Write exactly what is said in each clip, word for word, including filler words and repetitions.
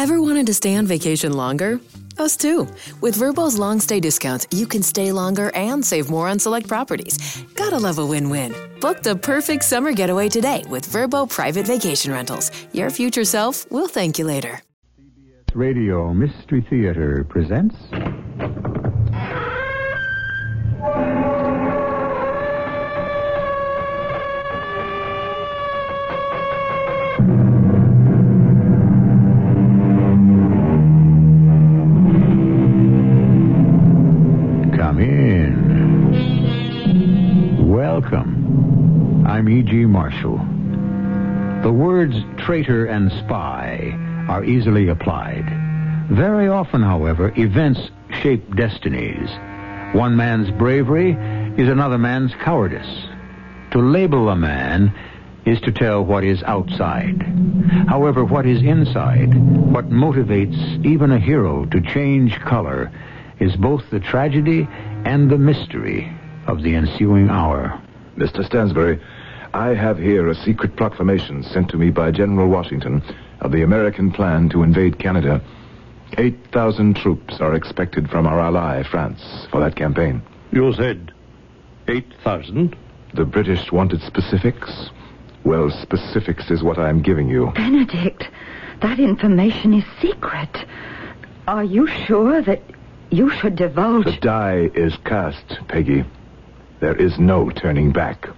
Ever wanted to stay on vacation longer? Us too. With Vrbo's long stay discounts, you can stay longer and save more on select properties. Gotta love a win-win. Book the perfect summer getaway today with Vrbo Private Vacation Rentals. Your future self will thank you later. C B S Radio Mystery Theater presents... Come in. Welcome. I'm E G. Marshall. The words traitor and spy are easily applied. Very often, however, events shape destinies. One man's bravery is another man's cowardice. To label a man is to tell what is outside. However, what is inside, what motivates even a hero to change color, is both the tragedy and the mystery of the ensuing hour. Mister Stansbury, I have here a secret proclamation sent to me by General Washington of the American plan to invade Canada. Eight thousand troops are expected from our ally, France, for that campaign. You said eight thousand? The British wanted specifics. Well, specifics is what I'm giving you. Benedict, that information is secret. Are you sure that you should divulge... The die is cast, Peggy. There is no turning back.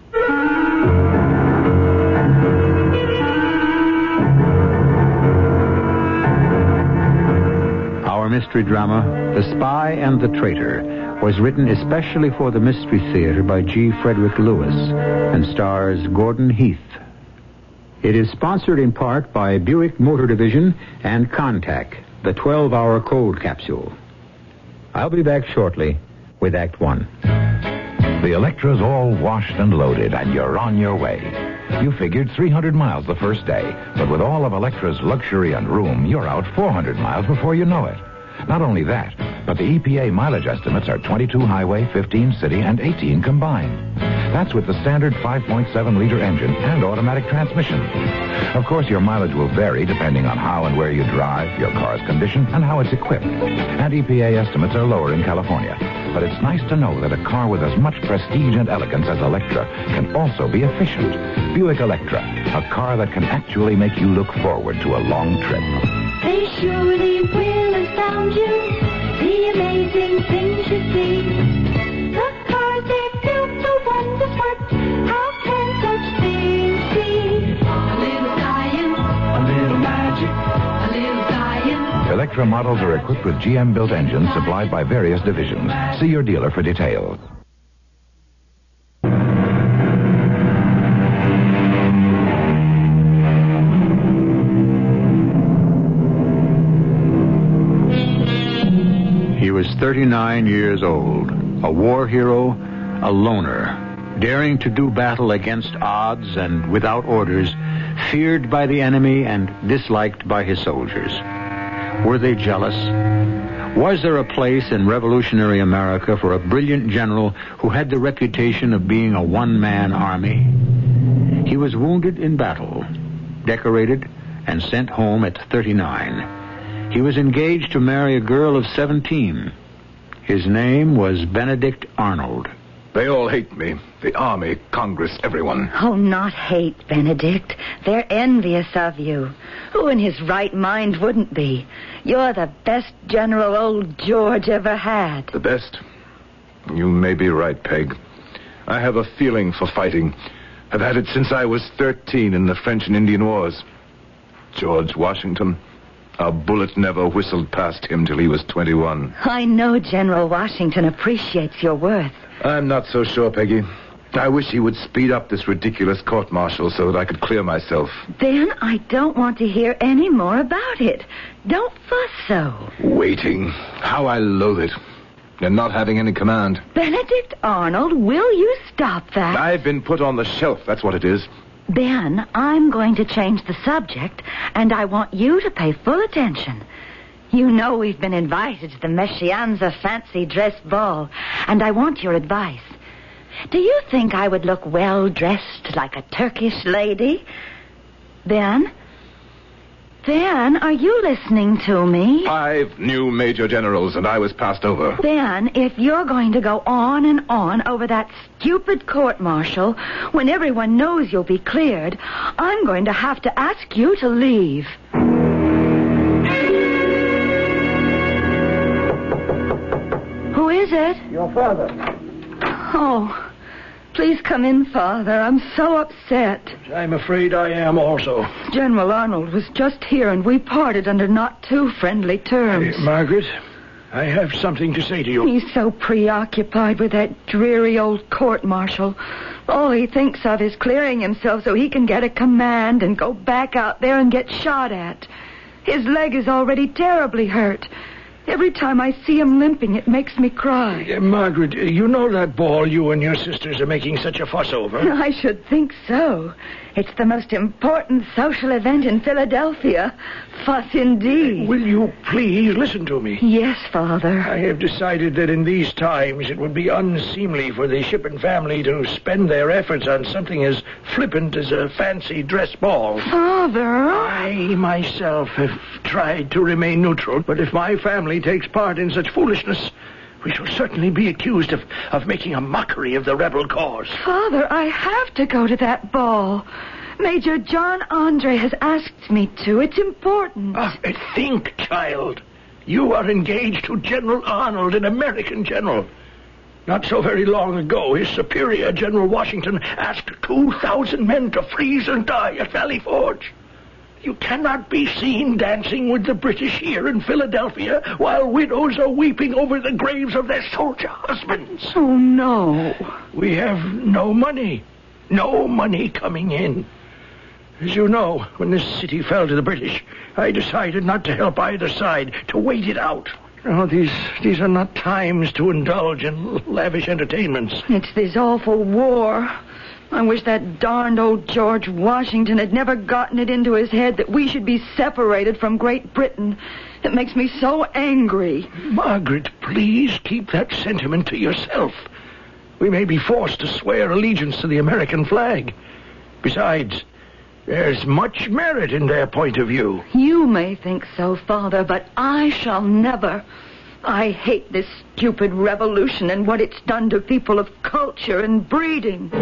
Our mystery drama, The Spy and the Traitor, was written especially for the Mystery Theater by G. Frederick Lewis and stars Gordon Heath. It is sponsored in part by Buick Motor Division and Contac, the twelve-hour cold capsule. I'll be back shortly with Act One. The Electra's all washed and loaded, and you're on your way. You figured three hundred miles the first day, but with all of Electra's luxury and room, you're out four hundred miles before you know it. Not only that, but the E P A mileage estimates are twenty-two highway, fifteen city, and eighteen combined. That's with the standard five point seven liter engine and automatic transmission. Of course, your mileage will vary depending on how and where you drive, your car's condition, and how it's equipped. And E P A estimates are lower in California. But it's nice to know that a car with as much prestige and elegance as Electra can also be efficient. Buick Electra, a car that can actually make you look forward to a long trip. They surely will astound you, the amazing things you see. The cars they're built so wondrous work, how can such things be? A little science, a little magic, a little science. Electra models are equipped with G M-built engines supplied by various divisions. See your dealer for details. He was thirty-nine years old, a war hero, a loner, daring to do battle against odds and without orders, feared by the enemy and disliked by his soldiers. Were they jealous? Was there a place in revolutionary America for a brilliant general who had the reputation of being a one-man army? He was wounded in battle, decorated, and sent home at thirty-nine. He was engaged to marry a girl of seventeen. His name was Benedict Arnold. They all hate me. The Army, Congress, everyone. Oh, not hate, Benedict. They're envious of you. Who in his right mind wouldn't be? You're the best general old George ever had. The best? You may be right, Peg. I have a feeling for fighting. I've had it since I was thirteen in the French and Indian Wars. George Washington... A bullet never whistled past him till he was twenty-one. I know General Washington appreciates your worth. I'm not so sure, Peggy. I wish he would speed up this ridiculous court-martial so that I could clear myself. Then I don't want to hear any more about it. Don't fuss so. Waiting. How I loathe it. And not having any command. Benedict Arnold, will you stop that? I've been put on the shelf, that's what it is. Ben, I'm going to change the subject, and I want you to pay full attention. You know we've been invited to the Meschianza fancy dress ball, and I want your advice. Do you think I would look well dressed like a Turkish lady? Ben? Ben, are you listening to me? Five new major generals, and I was passed over. Ben, if you're going to go on and on over that stupid court-martial when everyone knows you'll be cleared, I'm going to have to ask you to leave. Who is it? Your father. Oh, please come in, Father. I'm so upset. I'm afraid I am also. General Arnold was just here, and we parted under not too friendly terms. Uh, Margaret, I have something to say to you. He's so preoccupied with that dreary old court-martial. All he thinks of is clearing himself so he can get a command and go back out there and get shot at. His leg is already terribly hurt. Every time I see him limping, it makes me cry. Uh, Margaret, uh, you know that ball you and your sisters are making such a fuss over? I should think so. It's the most important social event in Philadelphia. Fuss indeed. Will you please listen to me? Yes, Father. I have decided that in these times it would be unseemly for the Shippen family to spend their efforts on something as flippant as a fancy dress ball. Father? I myself have tried to remain neutral, but if my family takes part in such foolishness, we shall certainly be accused of, of making a mockery of the rebel cause. Father, I have to go to that ball. Major John Andre has asked me to. It's important. Ah, think, child. You are engaged to General Arnold, an American general. Not so very long ago, his superior, General Washington, asked two thousand men to freeze and die at Valley Forge. You cannot be seen dancing with the British here in Philadelphia while widows are weeping over the graves of their soldier husbands. Oh, no. We have no money. No money coming in. As you know, when this city fell to the British, I decided not to help either side, to wait it out. Oh, these these are not times to indulge in lavish entertainments. It's this awful war. I wish that darned old George Washington had never gotten it into his head that we should be separated from Great Britain. It makes me so angry. Margaret, please keep that sentiment to yourself. We may be forced to swear allegiance to the American flag. Besides, there's much merit in their point of view. You may think so, Father, but I shall never. I hate this stupid revolution and what it's done to people of culture and breeding.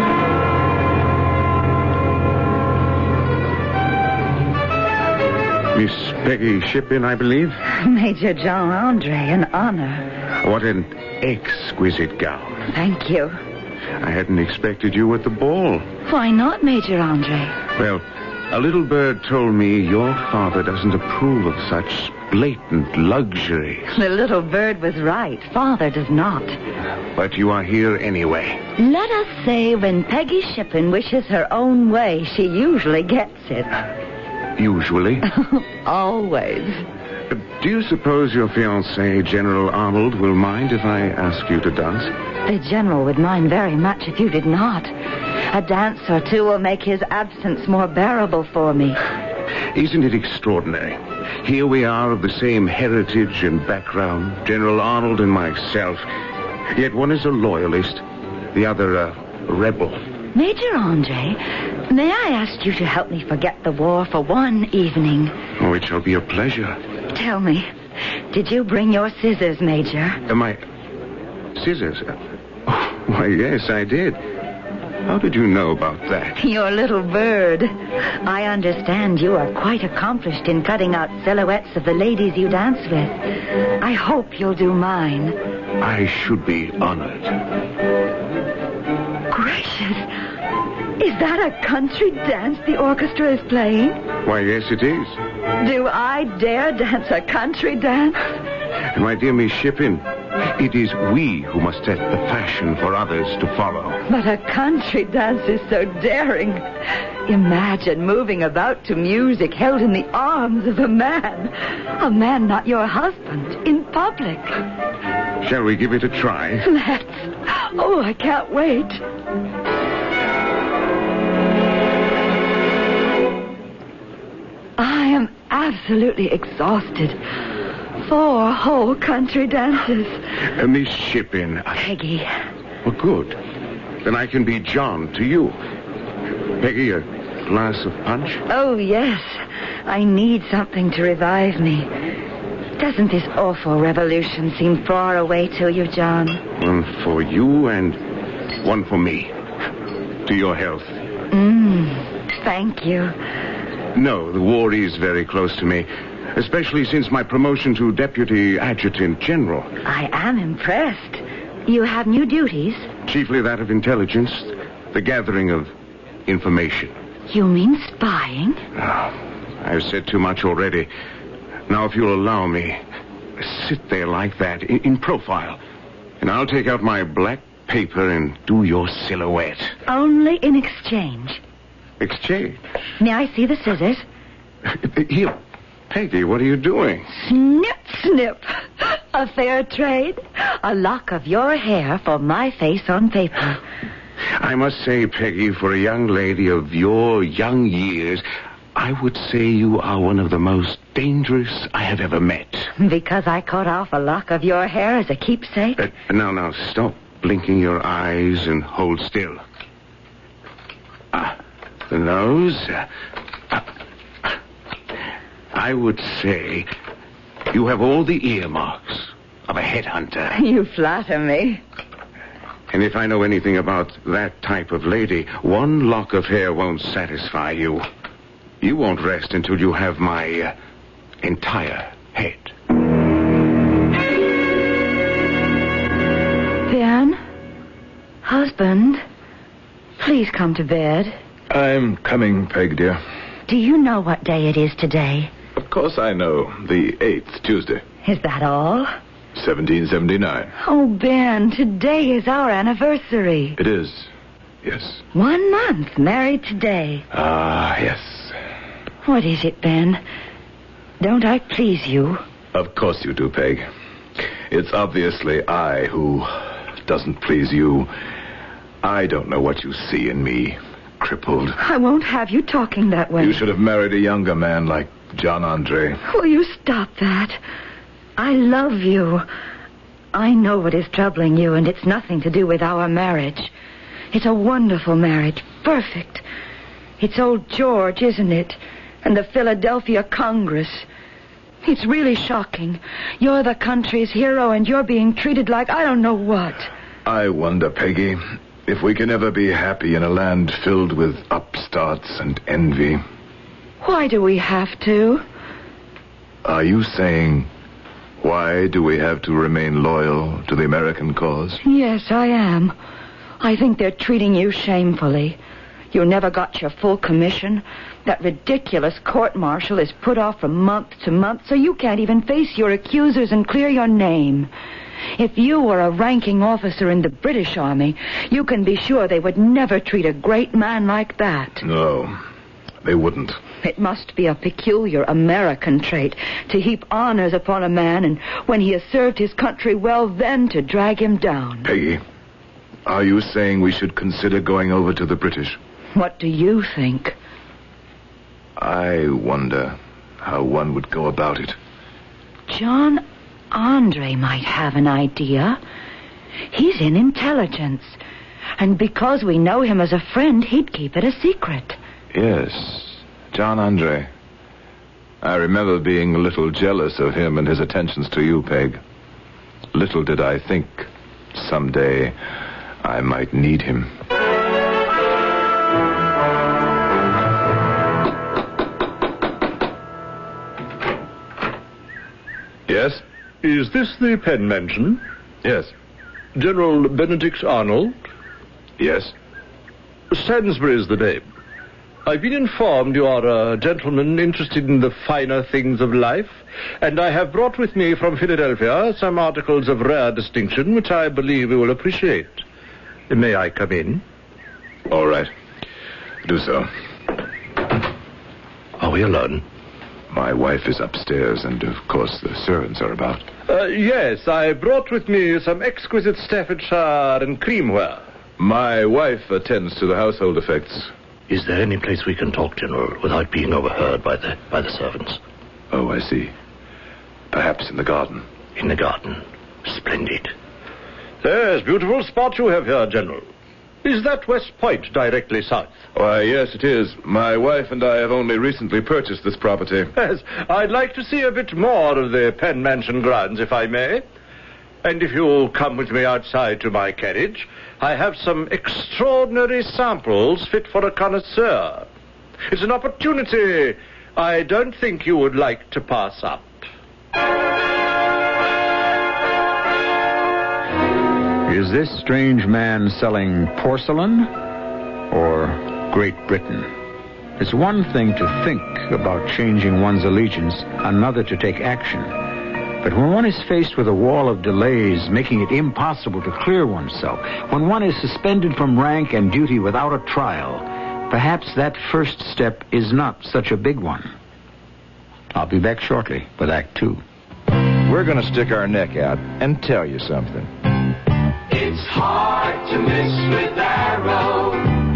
Miss Peggy Shippen, I believe? Major John Andre, an honor. What an exquisite gown. Thank you. I hadn't expected you at the ball. Why not, Major Andre? Well, a little bird told me your father doesn't approve of such blatant luxury. The little bird was right. Father does not. But you are here anyway. Let us say when Peggy Shippen wishes her own way, she usually gets it. Usually? Always. Do you suppose your fiancé, General Arnold, will mind if I ask you to dance? The General would mind very much if you did not. A dance or two will make his absence more bearable for me. Isn't it extraordinary? Here we are of the same heritage and background, General Arnold and myself. Yet one is a loyalist, the other a rebel. Major Andre, may I ask you to help me forget the war for one evening? Oh, it shall be a pleasure. Tell me, did you bring your scissors, Major? Am I... Scissors? Oh, why, yes, I did. How did you know about that? Your little bird. I understand you are quite accomplished in cutting out silhouettes of the ladies you dance with. I hope you'll do mine. I should be honored. Gracious. Is that a country dance the orchestra is playing? Why, yes, it is. Do I dare dance a country dance? My dear Miss Shippen, it is we who must set the fashion for others to follow. But a country dance is so daring. Imagine moving about to music held in the arms of a man. A man not your husband, in public. Shall we give it a try? Let's. Oh, I can't wait. I am absolutely exhausted. Four whole country dances. Uh, Miss Shippen. Peggy. Well, good. Then I can be John to you. Peggy, uh, glass of punch? Oh, yes. I need something to revive me. Doesn't this awful revolution seem far away to you, John? One for you and one for me. To your health. Mmm, thank you. No, the war is very close to me, especially since my promotion to Deputy Adjutant General. I am impressed. You have new duties? Chiefly that of intelligence, the gathering of information. You mean spying? Oh, I've said too much already. Now, if you'll allow me, sit there like that, in, in profile, and I'll take out my black paper and do your silhouette. Only in exchange. Exchange? May I see the scissors? Here, Peggy, what are you doing? Snip, snip. A fair trade. A lock of your hair for my face on paper. I must say, Peggy, for a young lady of your young years, I would say you are one of the most dangerous I have ever met. Because I cut off a lock of your hair as a keepsake? Uh, now, now, stop blinking your eyes and hold still. Ah, the nose. Uh, uh, I would say you have all the earmarks of a headhunter. You flatter me. And if I know anything about that type of lady, one lock of hair won't satisfy you. You won't rest until you have my uh, entire head. Ben? Husband? Please come to bed. I'm coming, Peg, dear. Do you know what day it is today? Of course I know. The eighth, Tuesday. Is that all? seventeen seventy-nine. Oh, Ben, today is our anniversary. It is. Yes. One month married today. Ah, yes. What is it, Ben? Don't I please you? Of course you do, Peg. It's obviously I who doesn't please you. I don't know what you see in me. Crippled. I won't have you talking that way. You should have married a younger man like John Andre. Will you stop that? I love you. I know what is troubling you, and it's nothing to do with our marriage. It's a wonderful marriage. Perfect. It's old George, isn't it? And the Philadelphia Congress. It's really shocking. You're the country's hero, and you're being treated like I don't know what. I wonder, Peggy, if we can ever be happy in a land filled with upstarts and envy. Why do we have to? Are you saying, why do we have to remain loyal to the American cause? Yes, I am. I think they're treating you shamefully. You never got your full commission. That ridiculous court-martial is put off from month to month, so you can't even face your accusers and clear your name. If you were a ranking officer in the British Army, you can be sure they would never treat a great man like that. No, they wouldn't. It must be a peculiar American trait to heap honors upon a man, and when he has served his country well, then to drag him down. Peggy, are you saying we should consider going over to the British? What do you think? I wonder how one would go about it. John Andre might have an idea. He's in intelligence. And because we know him as a friend, he'd keep it a secret. Yes, John Andre. I remember being a little jealous of him and his attentions to you, Peg. Little did I think someday I might need him. Yes? Is this the Penn Mansion? Yes. General Benedict Arnold? Yes. Sainsbury's the name. I've been informed you are a gentleman interested in the finer things of life, and I have brought with me from Philadelphia some articles of rare distinction which I believe you will appreciate. May I come in? All right. Do so. Are we alone? My wife is upstairs, and of course the servants are about. Uh, yes, I brought with me some exquisite Staffordshire and creamware. My wife attends to the household effects. Is there any place we can talk, General, without being overheard by the by the servants? Oh, I see. Perhaps in the garden. In the garden. Splendid. Yes, beautiful spot you have here, General. Is that West Point directly south? Why, yes, it is. My wife and I have only recently purchased this property. Yes, I'd like to see a bit more of the Penn Mansion grounds, if I may. And if you'll come with me outside to my carriage, I have some extraordinary samples fit for a connoisseur. It's an opportunity I don't think you would like to pass up. Is this strange man selling porcelain or Great Britain? It's one thing to think about changing one's allegiance, another to take action. But when one is faced with a wall of delays, making it impossible to clear oneself, when one is suspended from rank and duty without a trial, perhaps that first step is not such a big one. I'll be back shortly with Act Two. We're going to stick our neck out and tell you something. It's hard to miss with Arrow.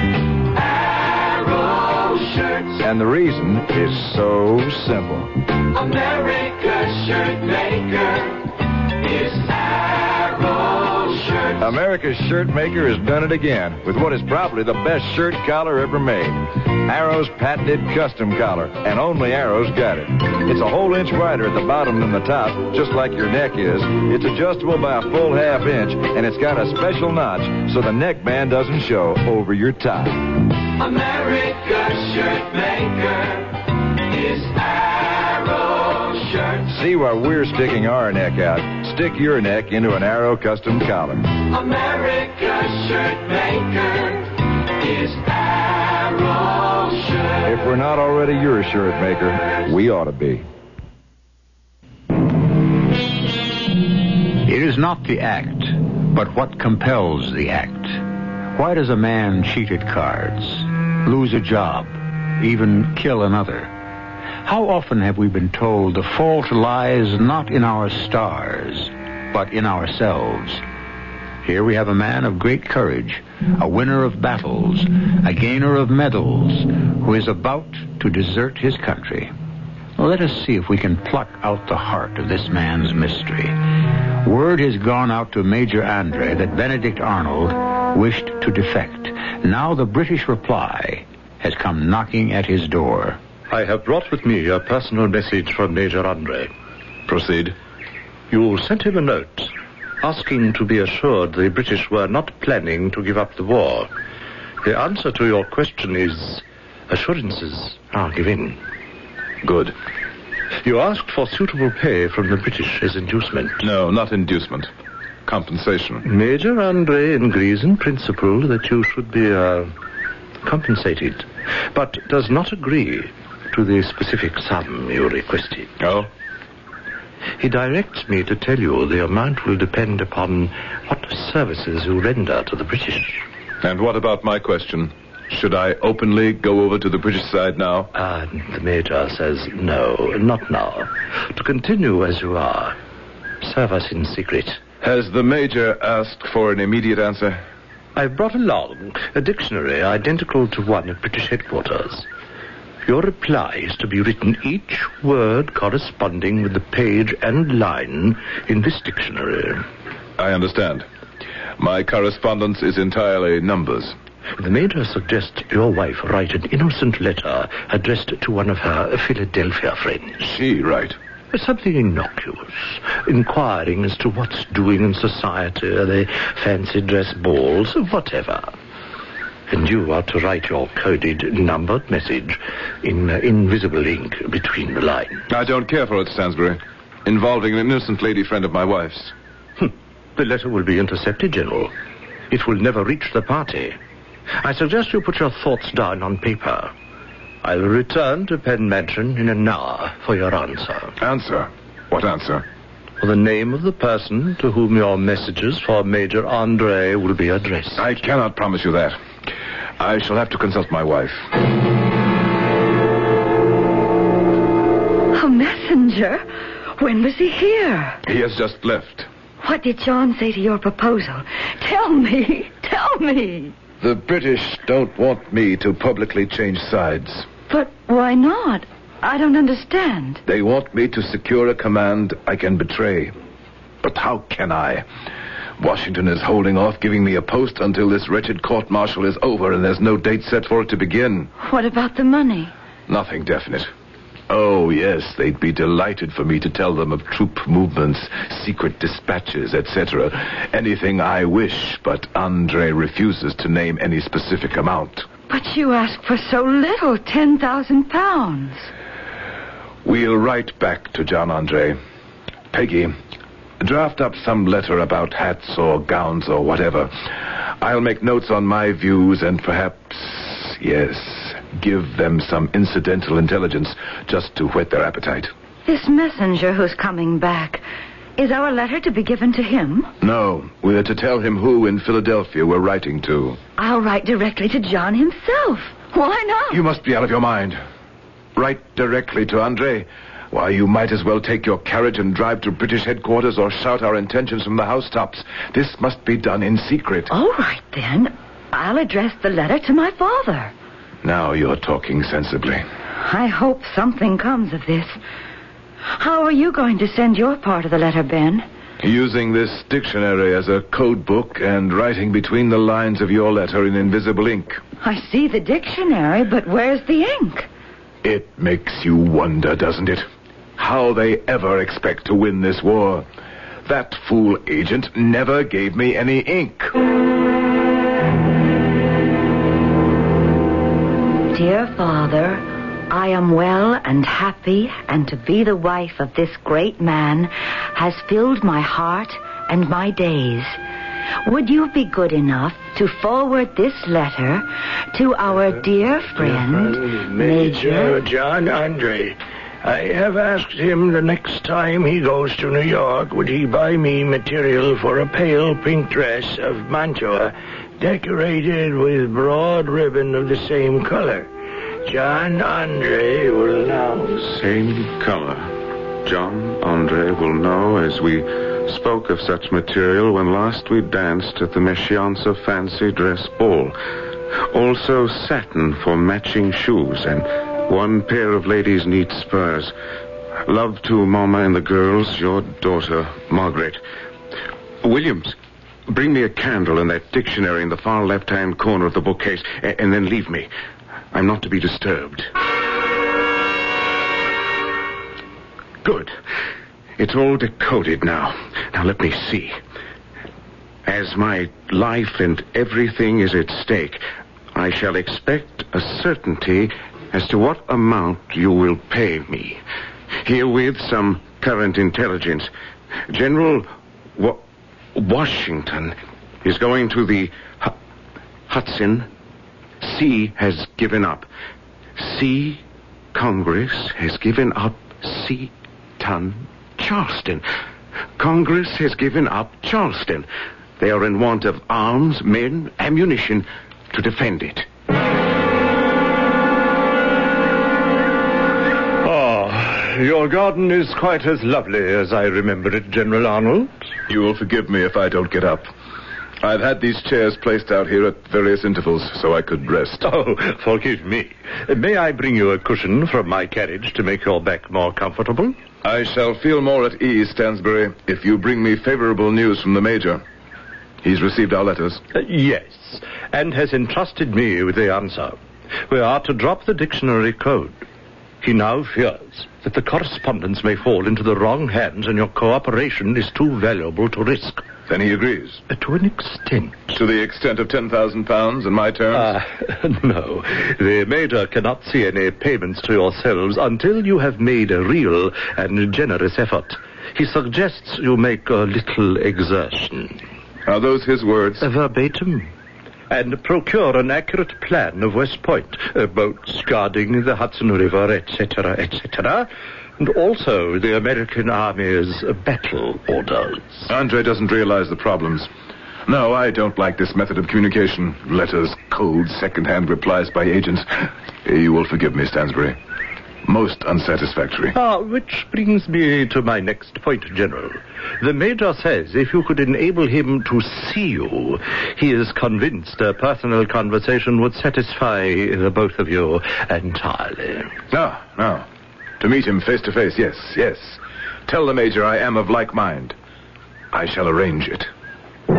Arrow shirts. And the reason is so simple. America's shirt maker is Arrow Shirts. America's shirt maker has done it again with what is probably the best shirt collar ever made. Arrow's patented custom collar, and only Arrow's got it. It's a whole inch wider at the bottom than the top, just like your neck is. It's adjustable by a full half inch, and it's got a special notch so the neckband doesn't show over your tie. America's shirt maker is Arrow Shirts. See why we're sticking our neck out. Stick your neck into an Arrow custom collar. America's shirt maker is Arrow Shirts. If we're not already your shirt maker, we ought to be. It is not the act, but what compels the act. Why does a man cheat at cards, lose a job, even kill another? How often have we been told the fault lies not in our stars, but in ourselves? Here we have a man of great courage, a winner of battles, a gainer of medals, who is about to desert his country. Well, let us see if we can pluck out the heart of this man's mystery. Word has gone out to Major Andre that Benedict Arnold wished to defect. Now the British reply has come knocking at his door. I have brought with me a personal message from Major Andre. Proceed. You sent him a note asking to be assured the British were not planning to give up the war. The answer to your question is assurances are given. Good. You asked for suitable pay from the British as inducement. No, not inducement. Compensation. Major Andre agrees in principle that you should be uh, compensated, but does not agree to the specific sum you requested. Oh? He directs me to tell you the amount will depend upon what services you render to the British. And what about my question? Should I openly go over to the British side now? Uh, the Major says no, not now. To continue as you are. Serve us in secret. Has the Major asked for an immediate answer? I've brought along a dictionary identical to one at British headquarters. Your reply is to be written each word corresponding with the page and line in this dictionary. I understand. My correspondence is entirely numbers. The Major suggests your wife write an innocent letter addressed to one of her Philadelphia friends. She write? Something innocuous, inquiring as to what's doing in society, the fancy dress balls, whatever. And you are to write your coded, numbered message in uh, invisible ink between the lines. I don't care for it, Stansbury. Involving an innocent lady friend of my wife's. Hm. The letter will be intercepted, General. It will never reach the party. I suggest you put your thoughts down on paper. I will return to Penn Mansion in an hour for your answer. Answer? What answer? For the name of the person to whom your messages for Major Andre will be addressed. I cannot promise you that. I shall have to consult my wife. A messenger? When was he here? He has just left. What did John say to your proposal? Tell me. Tell me. The British don't want me to publicly change sides. But why not? I don't understand. They want me to secure a command I can betray. But how can I? Washington is holding off giving me a post until this wretched court-martial is over, and there's no date set for it to begin. What about the money? Nothing definite. Oh, yes, they'd be delighted for me to tell them of troop movements, secret dispatches, et cetera. Anything I wish, but Andre refuses to name any specific amount. But you ask for so little, ten thousand pounds. We'll write back to John Andre. Peggy, draft up some letter about hats or gowns or whatever. I'll make notes on my views and perhaps, yes, give them some incidental intelligence just to whet their appetite. This messenger who's coming back, is our letter to be given to him? No, we're to tell him who in Philadelphia we're writing to. I'll write directly to John himself. Why not? You must be out of your mind. Write directly to Andre. Why, you might as well take your carriage and drive to British headquarters or shout our intentions from the housetops. This must be done in secret. All right, then. I'll address the letter to my father. Now you're talking sensibly. I hope something comes of this. How are you going to send your part of the letter, Ben? Using this dictionary as a code book and writing between the lines of your letter in invisible ink. I see the dictionary, but where's the ink? It makes you wonder, doesn't it? How they ever expect to win this war. That fool agent never gave me any ink. Dear Father, I am well and happy, and to be the wife of this great man has filled my heart and my days. Would you be good enough to forward this letter to our dear friend, Major Major John Andre? I have asked him the next time he goes to New York, would he buy me material for a pale pink dress of Mantua, decorated with broad ribbon of the same color. John Andre will know. Same color. John Andre will know, as we spoke of such material when last we danced at the Meschianza Fancy Dress Ball. Also satin for matching shoes and one pair of ladies' neat spurs. Love to Mama and the girls, your daughter, Margaret. Williams, bring me a candle and that dictionary in the far left-hand corner of the bookcase, and, and then leave me. I'm not to be disturbed. Good. It's all decoded now. Now let me see. As my life and everything is at stake, I shall expect a certainty as to what amount you will pay me. Herewith some current intelligence. General Wa- Washington is going to the H- Hudson. C has given up. C Congress has given up Seaton, Charleston. Congress has given up Charleston. They are in want of arms, men, ammunition to defend it. Ah, your garden is quite as lovely as I remember it, General Arnold. You will forgive me if I don't get up. I've had these chairs placed out here at various intervals so I could rest. Oh, forgive me. May I bring you a cushion from my carriage to make your back more comfortable? I shall feel more at ease, Stansbury, if you bring me favorable news from the Major. He's received our letters. Uh, yes, and has entrusted me with the answer. We are to drop the dictionary code. He now fears that the correspondence may fall into the wrong hands and your cooperation is too valuable to risk. Then he agrees. Uh, to an extent. To the extent of ten thousand pounds in my terms? Ah, uh, no. The Major cannot see any payments to yourselves until you have made a real and generous effort. He suggests you make a little exertion. Are those his words? Uh, verbatim. And procure an accurate plan of West Point, uh, boats guarding the Hudson River, et cetera, et cetera, and also the American Army's uh, battle orders. Andre doesn't realize the problems. No, I don't like this method of communication. Letters, codes, second-hand replies by agents. You will forgive me, Stansbury. Most unsatisfactory. Ah, which brings me to my next point, General. The Major says if you could enable him to see you, he is convinced a personal conversation would satisfy the both of you entirely. No, no. To meet him face to face, yes, yes. Tell the Major I am of like mind. I shall arrange it.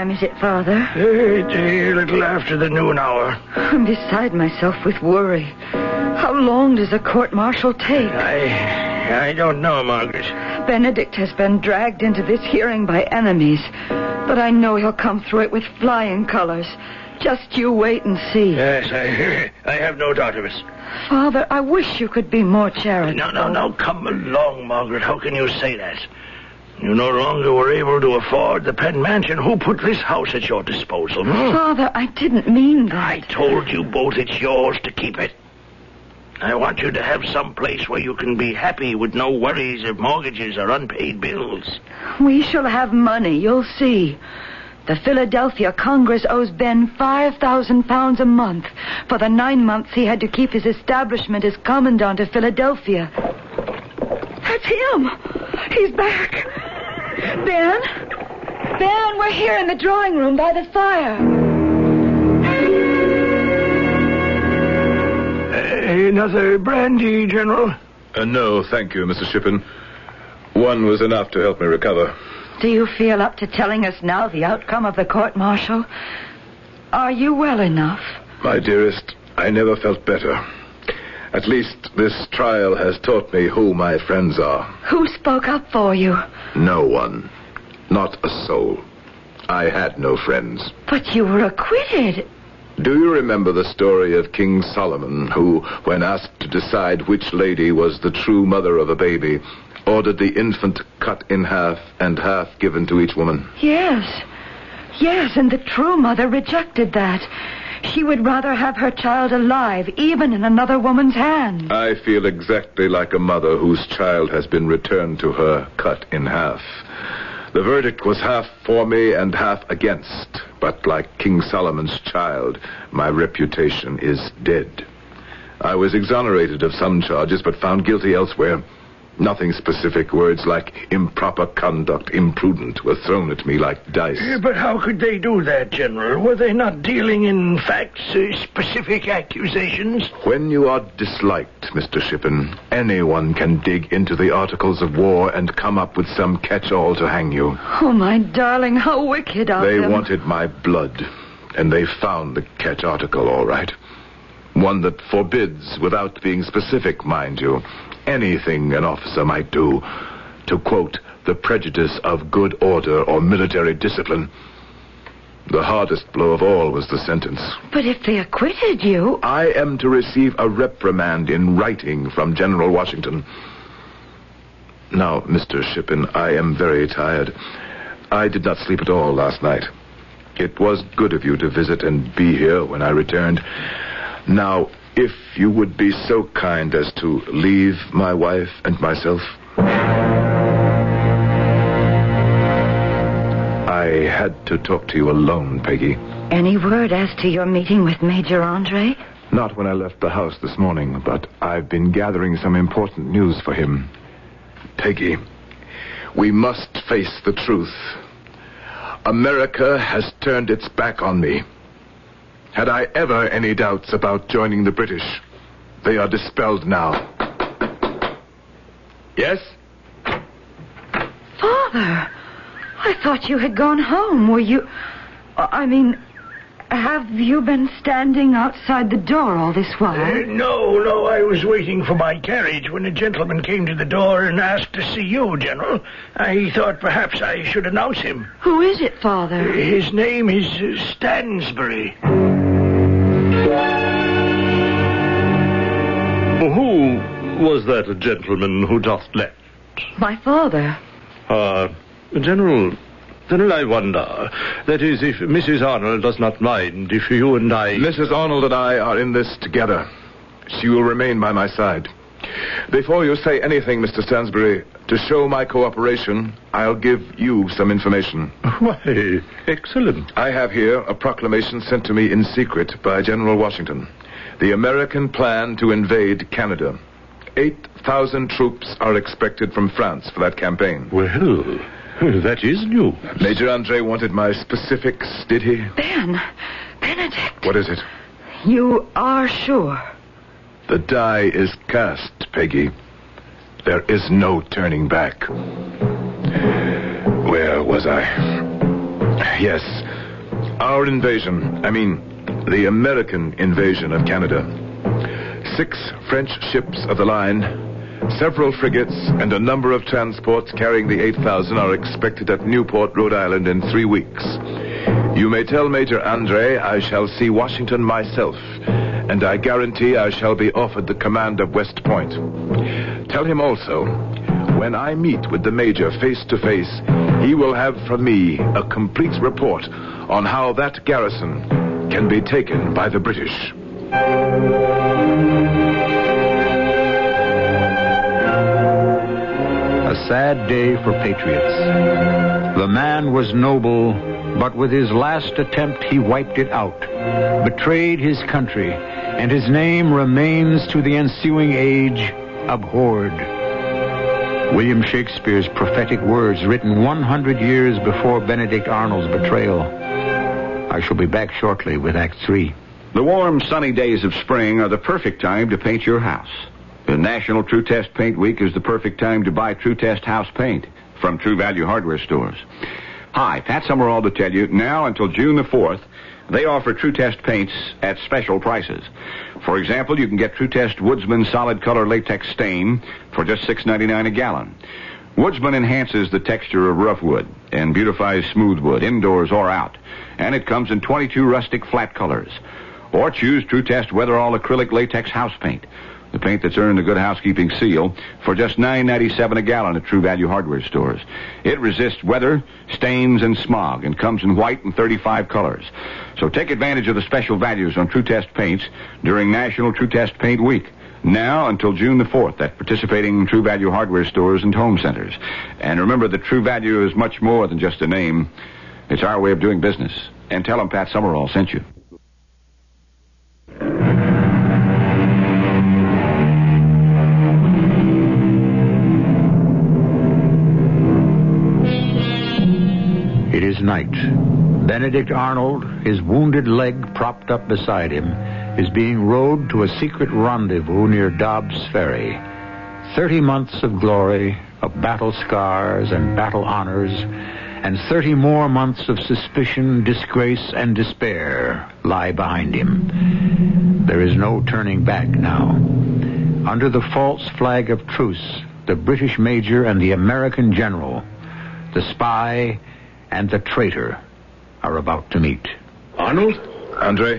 time is it, Father? It's a little after the noon hour. I'm beside myself with worry. How long does a court-martial take? I... I don't know, Margaret. Benedict has been dragged into this hearing by enemies, but I know he'll come through it with flying colors. Just you wait and see. Yes, I, I have no doubt of it. Father, I wish you could be more charitable. No, no, no, come along, Margaret. How can you say that? You no longer were able to afford the Penn Mansion. Who put this house at your disposal? Hmm? Father, I didn't mean that. I told you both it's yours to keep it. I want you to have some place where you can be happy with no worries of mortgages or unpaid bills. We shall have money, you'll see. The Philadelphia Congress owes Ben five thousand pounds a month for the nine months he had to keep his establishment as commandant of Philadelphia. That's him. He's back. Ben? Ben, we're here in the drawing room by the fire. Uh, another brandy, General? Uh, no, thank you, Mister Shippen. One was enough to help me recover. Do you feel up to telling us now the outcome of the court-martial? Are you well enough? My dearest, I never felt better. At least this trial has taught me who my friends are. Who spoke up for you? No one. Not a soul. I had no friends. But you were acquitted. Do you remember the story of King Solomon, who, when asked to decide which lady was the true mother of a baby, ordered the infant cut in half and half given to each woman? Yes. Yes, and the true mother rejected that. She would rather have her child alive, even in another woman's hand. I feel exactly like a mother whose child has been returned to her cut in half. The verdict was half for me and half against. But like King Solomon's child, my reputation is dead. I was exonerated of some charges, but found guilty elsewhere. Nothing specific. Words like improper conduct, imprudent, were thrown at me like dice. Uh, but how could they do that, General? Were they not dealing in facts, uh, specific accusations? When you are disliked, Mister Shippen, anyone can dig into the articles of war and come up with some catch-all to hang you. Oh, my darling, how wicked of They them. wanted my blood, and they found the catch article, all right. One that forbids, without being specific, mind you, anything an officer might do to, quote, the prejudice of good order or military discipline. The hardest blow of all was the sentence. But if they acquitted you... I am to receive a reprimand in writing from General Washington. Now, Mister Shippen, I am very tired. I did not sleep at all last night. It was good of you to visit and be here when I returned. Now, if you would be so kind as to leave my wife and myself. I had to talk to you alone, Peggy. Any word as to your meeting with Major Andre? Not when I left the house this morning, but I've been gathering some important news for him. Peggy, we must face the truth. America has turned its back on me. Had I ever any doubts about joining the British, they are dispelled now. Yes? Father, I thought you had gone home. Were you... I mean, have you been standing outside the door all this while? Uh, no, no, I was waiting for my carriage when a gentleman came to the door and asked to see you, General. I thought perhaps I should announce him. Who is it, Father? His name is uh, Stansbury. Who was that gentleman who just left? My father. Uh, General, General, I wonder. That is, if Missus Arnold does not mind, if you and I... Missus Arnold and I are in this together. She will remain by my side. Before you say anything, Mister Stansbury, to show my cooperation, I'll give you some information. Why, excellent. I have here a proclamation sent to me in secret by General Washington. The American plan to invade Canada. Eight thousand troops are expected from France for that campaign. Well, that is new. Major Andre wanted my specifics, did he? Ben, Benedict. What is it? You are sure? The die is cast, Peggy. There is no turning back. Where was I? Yes. Our invasion, I mean, the American invasion of Canada. Six French ships of the line, several frigates, and a number of transports carrying the eight thousand are expected at Newport, Rhode Island in three weeks. You may tell Major Andre I shall see Washington myself, and I guarantee I shall be offered the command of West Point. Tell him also, when I meet with the Major face to face, he will have from me a complete report on how that garrison can be taken by the British. A sad day for patriots. The man was noble, but with his last attempt he wiped it out, betrayed his country, and his name remains to the ensuing age abhorred. William Shakespeare's prophetic words, written one hundred years before Benedict Arnold's betrayal. I shall be back shortly with Act Three. The warm, sunny days of spring are the perfect time to paint your house. The National True Test Paint Week is the perfect time to buy True Test house paint from True Value hardware stores. Hi, Pat Summerall to tell you, now until June the fourth, they offer True Test paints at special prices. For example, you can get True Test Woodsman Solid Color Latex Stain for just six ninety-nine a gallon. Woodsman enhances the texture of rough wood and beautifies smooth wood, indoors or out. And it comes in twenty-two rustic flat colors. Or choose True Test Weatherall Acrylic Latex House Paint, the paint that's earned the Good Housekeeping seal, for just nine ninety-seven a gallon at True Value hardware stores. It resists weather, stains, and smog, and comes in white and thirty-five colors. So take advantage of the special values on True Test paints during National True Test Paint Week, now until June the fourth at participating True Value hardware stores and home centers. And remember that True Value is much more than just a name. It's our way of doing business. And tell them Pat Summerall sent you. It is night. Benedict Arnold, his wounded leg propped up beside him, is being rowed to a secret rendezvous near Dobbs Ferry. Thirty months of glory, of battle scars and battle honors, and thirty more months of suspicion, disgrace, and despair lie behind him. There is no turning back now. Under the false flag of truce, the British major and the American general, the spy and the traitor, are about to meet. Arnold? Andre?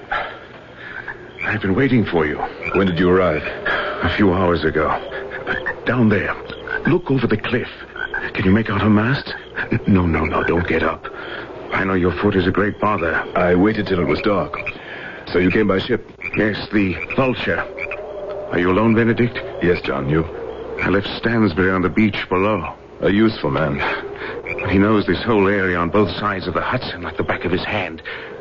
I've been waiting for you. When did you arrive? A few hours ago. Down there. Look over the cliff. Can you make out her mast? No, no, no, don't get up. I know your foot is a great bother. I waited till it was dark. So you came by ship? Yes, the Vulture. Are you alone, Benedict? Yes, John, you? I left Stansbury on the beach below. A useful man. He knows this whole area on both sides of the Hudson like the back of his hand.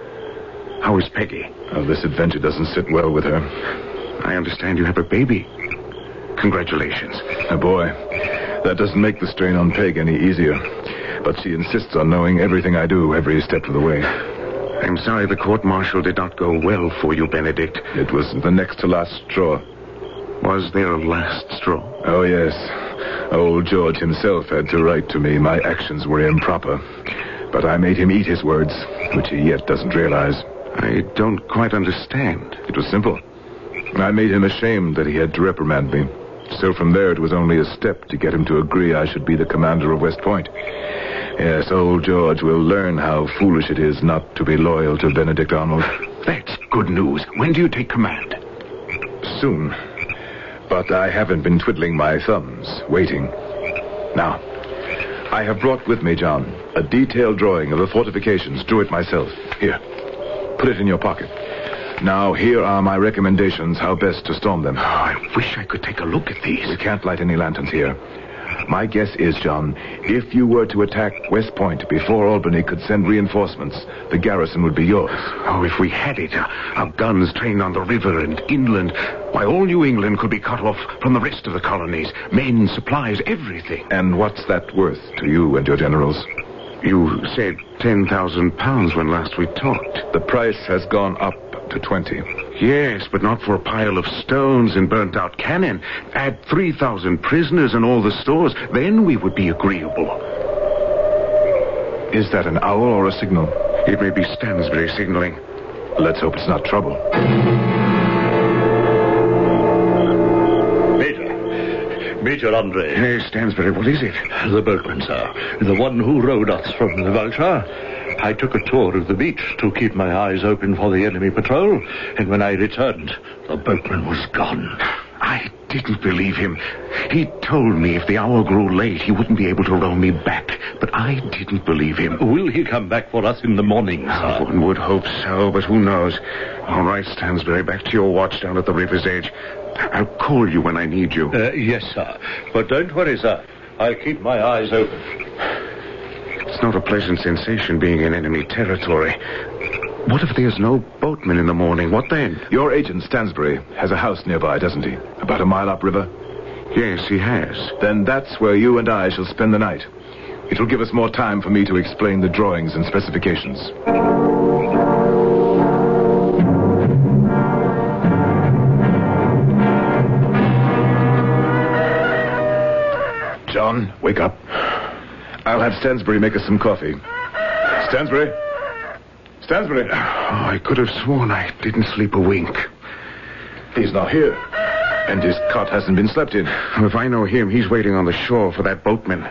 How is Peggy? Oh, this adventure doesn't sit well with her. I understand you have a baby. Congratulations. A boy. That doesn't make the strain on Peg any easier. But she insists on knowing everything I do every step of the way. I'm sorry the court-martial did not go well for you, Benedict. It was the next to last straw. Was there a last straw? Oh, yes. Old George himself had to write to me my actions were improper. But I made him eat his words, which he yet doesn't realize. I don't quite understand. It was simple. I made him ashamed that he had to reprimand me. So from there it was only a step to get him to agree I should be the commander of West Point. Yes, old George will learn how foolish it is not to be loyal to Benedict Arnold. That's good news. When do you take command? Soon. But I haven't been twiddling my thumbs, waiting. Now, I have brought with me, John, a detailed drawing of the fortifications. Drew it myself. Here. Put it in your pocket. Now, here are my recommendations how best to storm them. Oh, I wish I could take a look at these. We can't light any lanterns here. My guess is, John, if you were to attack West Point before Albany could send reinforcements, the garrison would be yours. Oh, if we had it, uh, our guns trained on the river and inland, why, all New England could be cut off from the rest of the colonies. Men, supplies, everything. And what's that worth to you and your generals? You said ten thousand pounds when last we talked. The price has gone up to twenty. Yes, but not for a pile of stones and burnt-out cannon. Add three thousand prisoners and all the stores. Then we would be agreeable. Is that an owl or a signal? It may be Stansbury signaling. Let's hope it's not trouble. Major. Major Andre. Hey, Stansbury, what is it? The boatman, sir. The one who rowed us from the Vulture. I took a tour of the beach to keep my eyes open for the enemy patrol, and when I returned, the boatman was gone. I didn't believe him. He told me if the hour grew late, he wouldn't be able to row me back, but I didn't believe him. Will he come back for us in the morning, sir? One would hope so, but who knows? All right, Stansbury, back to your watch down at the river's edge. I'll call you when I need you. Uh, yes, sir. But don't worry, sir. I'll keep my eyes open. It's not a pleasant sensation being in enemy territory. What if there's no boatman in the morning? What then? Your agent, Stansbury, has a house nearby, doesn't he? About a mile upriver? Yes, he has. Then that's where you and I shall spend the night. It'll give us more time for me to explain the drawings and specifications. John, wake up. I'll have Stansbury make us some coffee. Stansbury? Stansbury? Oh, I could have sworn I didn't sleep a wink. He's not here. And his cot hasn't been slept in. If I know him, he's waiting on the shore for that boatman.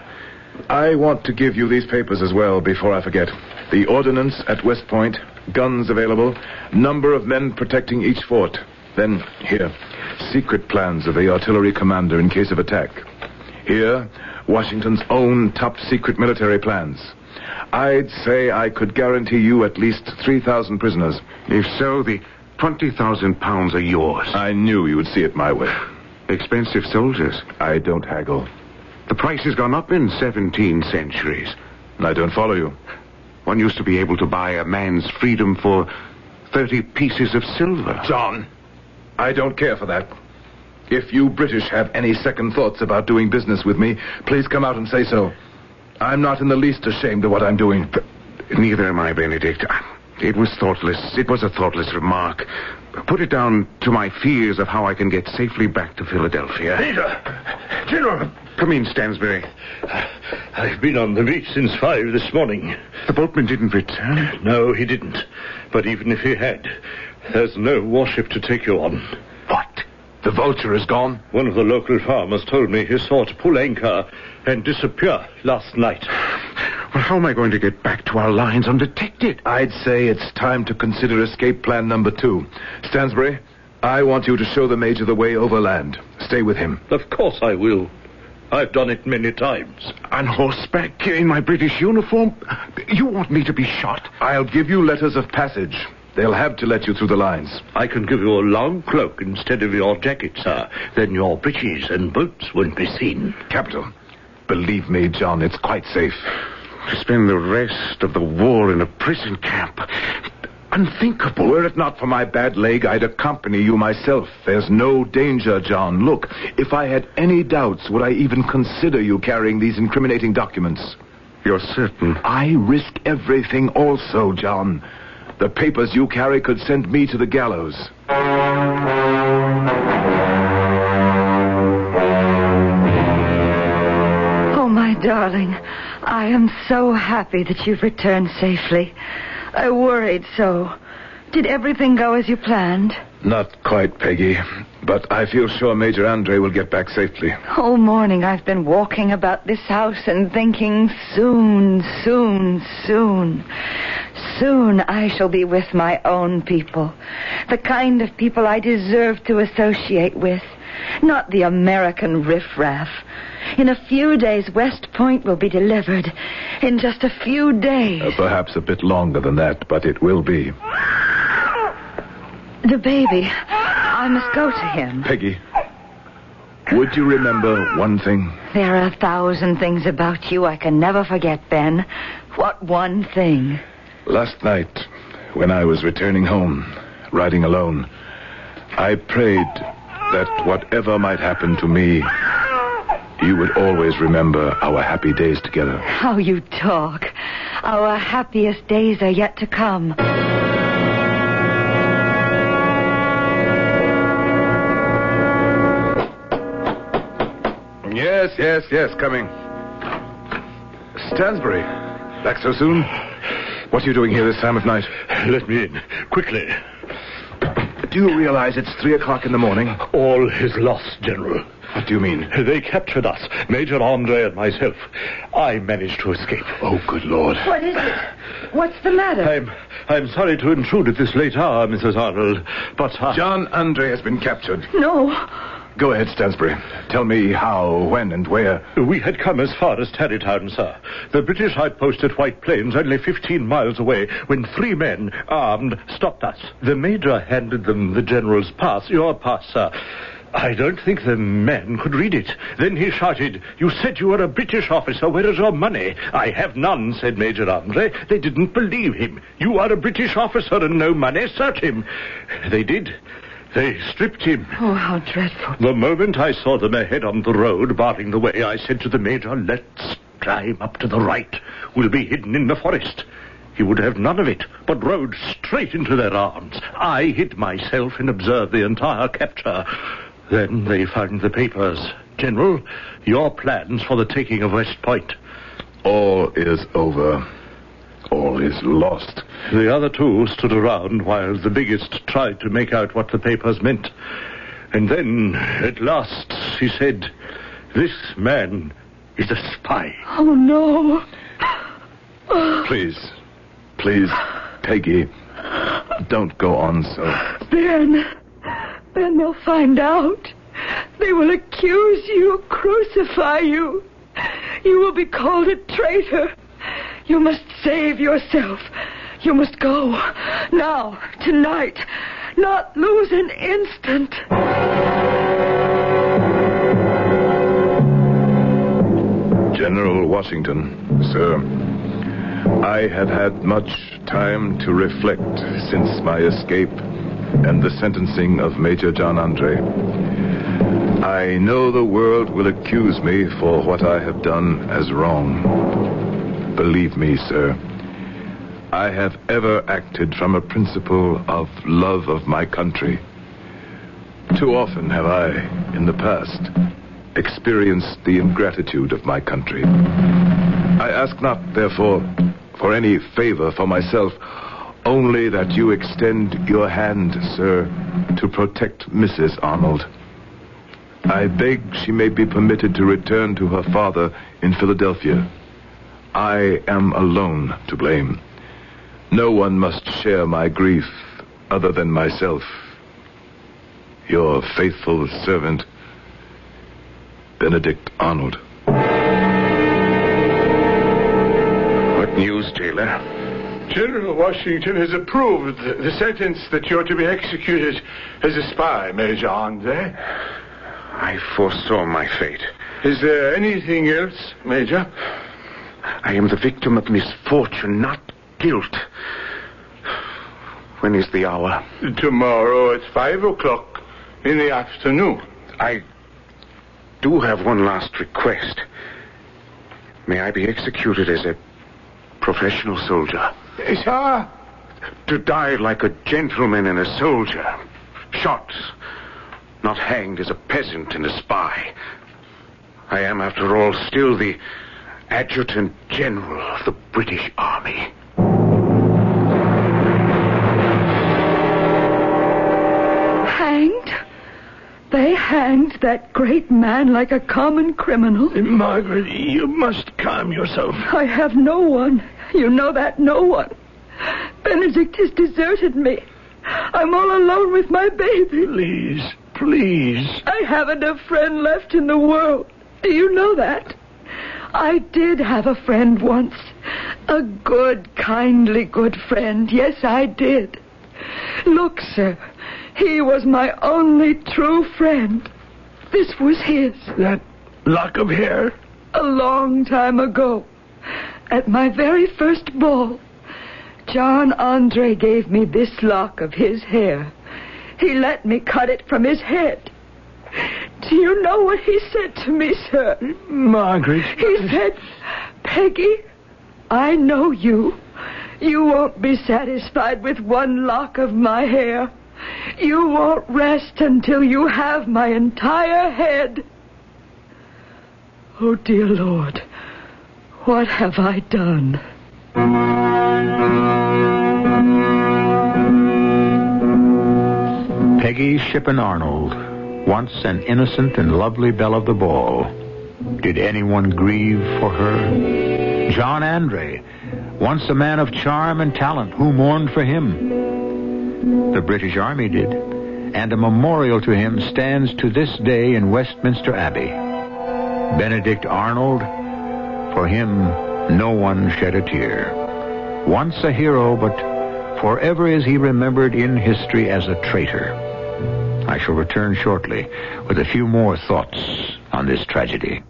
I want to give you these papers as well before I forget. The ordnance at West Point, guns available, number of men protecting each fort. Then, here, secret plans of the artillery commander in case of attack. Here, Washington's own top-secret military plans. I'd say I could guarantee you at least three thousand prisoners. If so, the twenty thousand pounds are yours. I knew you would see it my way. Expensive soldiers. I don't haggle. The price has gone up in seventeen centuries. I don't follow you. One used to be able to buy a man's freedom for thirty pieces of silver. John, I don't care for that. If you British have any second thoughts about doing business with me, please come out and say so. I'm not in the least ashamed of what I'm doing. But neither am I, Benedict. It was thoughtless. It was a thoughtless remark. Put it down to my fears of how I can get safely back to Philadelphia. Major! General! Come in, Stansbury. I've been on the beach since five this morning. The boatman didn't return? No, he didn't. But even if he had, there's no warship to take you on. What? The Vulture is gone? One of the local farmers told me he saw it pull anchor and disappear last night. Well, how am I going to get back to our lines undetected? I'd say it's time to consider escape plan number two. Stansbury, I want you to show the Major the way overland. Stay with him. Of course I will. I've done it many times. On horseback in my British uniform? You want me to be shot? I'll give you letters of passage. They'll have to let you through the lines. I can give you a long cloak instead of your jacket, sir. Then your breeches and boots won't be seen. Capital. Believe me, John, it's quite safe. To spend the rest of the war in a prison camp. Unthinkable. Were it not for my bad leg, I'd accompany you myself. There's no danger, John. Look, if I had any doubts, would I even consider you carrying these incriminating documents? You're certain? I risk everything also, John. The papers you carry could send me to the gallows. Oh, my darling, I am so happy that you've returned safely. I worried so. Did everything go as you planned? Not quite, Peggy. But I feel sure Major Andre will get back safely. All morning I've been walking about this house and thinking, soon, soon, soon. Soon I shall be with my own people. The kind of people I deserve to associate with. Not the American riffraff. In a few days, West Point will be delivered. In just a few days. Uh, perhaps a bit longer than that, but it will be. The baby. I must go to him. Peggy, would you remember one thing? There are a thousand things about you I can never forget, Ben. What one thing? Last night, when I was returning home, riding alone, I prayed that whatever might happen to me, you would always remember our happy days together. How you talk. Our happiest days are yet to come. Yes, yes, yes, coming. Stansbury, back so soon? What are you doing here this time of night? Let me in, quickly. Do you realize it's three o'clock in the morning? All is lost, General. What do you mean? They captured us, Major Andre and myself. I managed to escape. Oh, good Lord. What is it? What's the matter? I'm I'm sorry to intrude at this late hour, Missus Arnold, but... Uh... John Andre has been captured. No. Go ahead, Stansbury. Tell me how, when, and where. We had come as far as Tarrytown, sir. The British outpost at White Plains, only fifteen miles away, when three men, armed, stopped us. The Major handed them the General's pass, your pass, sir. I don't think the man could read it. Then he shouted, "You said you were a British officer. Where is your money?" "I have none," said Major Andre. They didn't believe him. "You are a British officer and no money. Search him." They did. They stripped him. Oh, how dreadful. The moment I saw them ahead on the road, barring the way, I said to the Major, "Let's climb up to the right. We'll be hidden in the forest." He would have none of it, but rode straight into their arms. I hid myself and observed the entire capture. Then they found the papers. General, your plans for the taking of West Point. All is over. All is lost. The other two stood around while the biggest tried to make out what the papers meant. And then, at last, he said, "This man is a spy." Oh, no. Please, please, Peggy, don't go on so. Ben, Ben, they'll find out. They will accuse you, crucify you. You will be called a traitor. You must save yourself. You must go. Now, tonight. Not lose an instant. General Washington, sir, I have had much time to reflect since my escape and the sentencing of Major John Andre. I know the world will accuse me for what I have done as wrong. Believe me, sir, I have ever acted from a principle of love of my country. Too often have I, in the past, experienced the ingratitude of my country. I ask not, therefore, for any favor for myself, only that you extend your hand, sir, to protect Missus Arnold. I beg she may be permitted to return to her father in Philadelphia. I am alone to blame. No one must share my grief other than myself. Your faithful servant, Benedict Arnold. What news, jailer? General Washington has approved the sentence that you're to be executed as a spy, Major Andre. I foresaw my fate. Is there anything else, Major? I am the victim of misfortune, not guilt. When is the hour? Tomorrow at five o'clock in the afternoon. I do have one last request. May I be executed as a professional soldier? Sir? To die like a gentleman and a soldier. Shot, not hanged as a peasant and a spy. I am, after all, still the Adjutant General of the British Army. Hanged? They hanged that great man like a common criminal? Margaret, you must calm yourself. I have no one. You know that, no one. Benedict has deserted me. I'm all alone with my baby. Please, please. I haven't a friend left in the world. Do you know that? I did have a friend once. A good, kindly, good friend. Yes, I did. Look, sir, he was my only true friend. This was his. That lock of hair? A long time ago, at my very first ball, John Andre gave me this lock of his hair. He let me cut it from his head. Do you know what he said to me, sir? Margaret. He said, "Peggy, I know you. You won't be satisfied with one lock of my hair. You won't rest until you have my entire head." Oh, dear Lord, what have I done? Peggy Shippen Arnold, once an innocent and lovely belle of the ball. Did anyone grieve for her? John Andre, once a man of charm and talent, who mourned for him? The British Army did, and a memorial to him stands to this day in Westminster Abbey. Benedict Arnold, for him, no one shed a tear. Once a hero, but forever is he remembered in history as a traitor. I shall return shortly with a few more thoughts on this tragedy.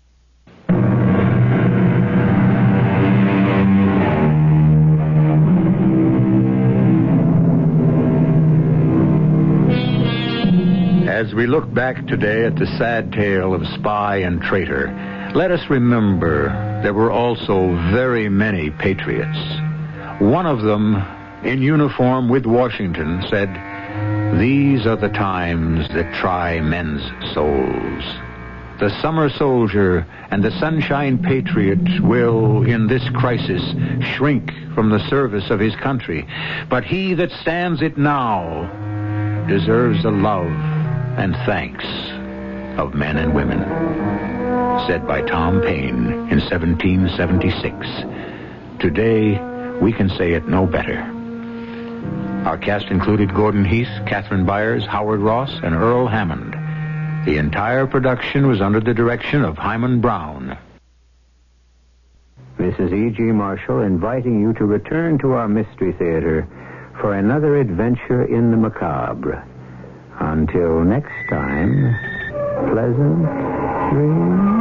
As we look back today at the sad tale of spy and traitor, let us remember there were also very many patriots. One of them, in uniform with Washington, said, "These are the times that try men's souls. The summer soldier and the sunshine patriot will, in this crisis, shrink from the service of his country. But he that stands it now deserves the love and thanks of men and women." Said by Tom Paine in seventeen seventy-six. Today, we can say it no better. Our cast included Gordon Heath, Catherine Byers, Howard Ross, and Earl Hammond. The entire production was under the direction of Hyman Brown. Missus E G. Marshall inviting you to return to our Mystery Theater for another adventure in the macabre. Until next time, pleasant dreams.